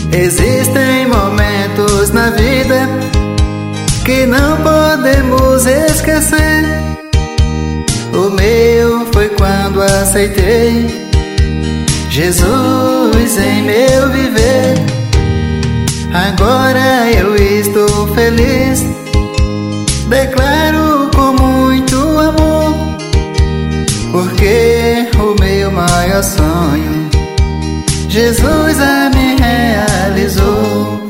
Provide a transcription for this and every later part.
Existem momentos na vida que não podemos esquecer. O meu foi quando aceitei Jesus em meu viver. Agora eu estou feliz, declaro com muito amor, porque o meu maior sonho Jesus a me realizou.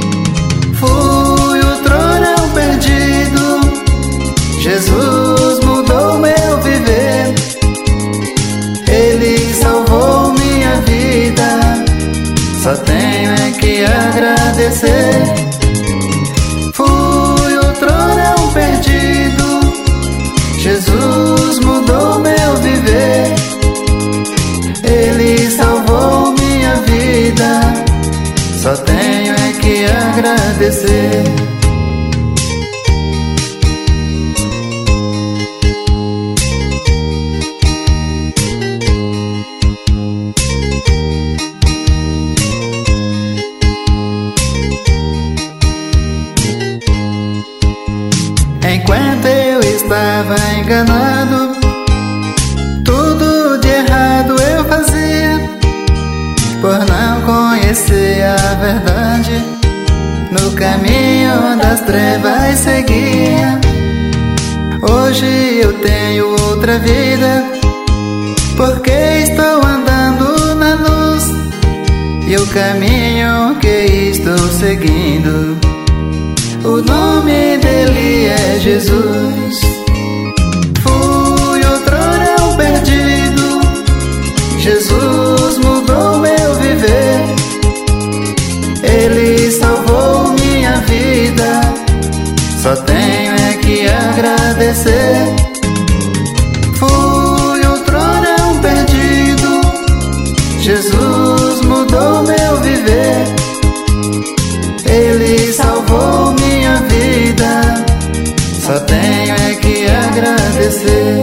Fui outrora um perdido, Jesus mudou meu viver. Ele salvou minha vida, só tenho é que agradecer. Fui outrora um perdido, Jesus mudou meu viver. Ele salvou minha vida, só tenho é que agradecer. Enquanto eu estava enganado, tudo de errado eu fazia, por não conhecer a verdade, no caminho das trevas seguia. Hoje eu tenho outra vida, porque estou andando na luz, e o caminho que estou seguindo, o nome dele é Jesus. Fui outrora um perdido, Jesus mudou meu viver. Ele salvou minha vida, só tenho é que agradecer. Fui outrora um perdido, Jesus mudou meu viver. Ele salvou minha vida, só tenho é que agradecer.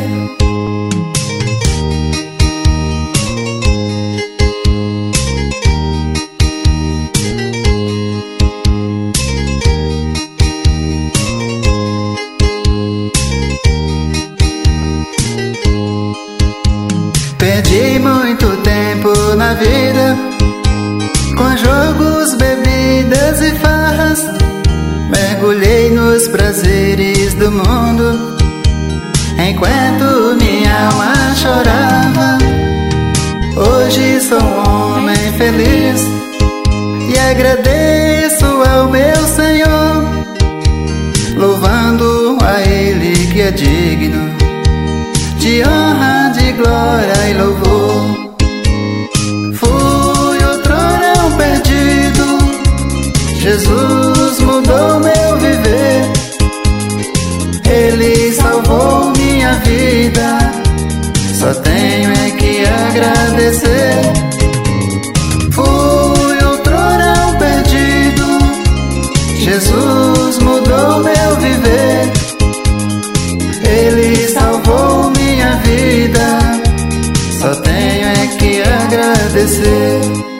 Perdi muito tempo na vida com jogos, bebidas e farras. Mergulhei nos prazeres do mundo enquanto minha alma chorava. Hoje sou um homem feliz e agradeço ao meu Senhor, louvando a Ele que é digno de honra, de glória e louvor. Fui outrora um perdido, Jesus mudou meu viver. Ele salvou minha vida, só tenho é que agradecer. Fui outrora um perdido, Jesus mudou meu viver. Ele salvou minha vida, só tenho é que agradecer.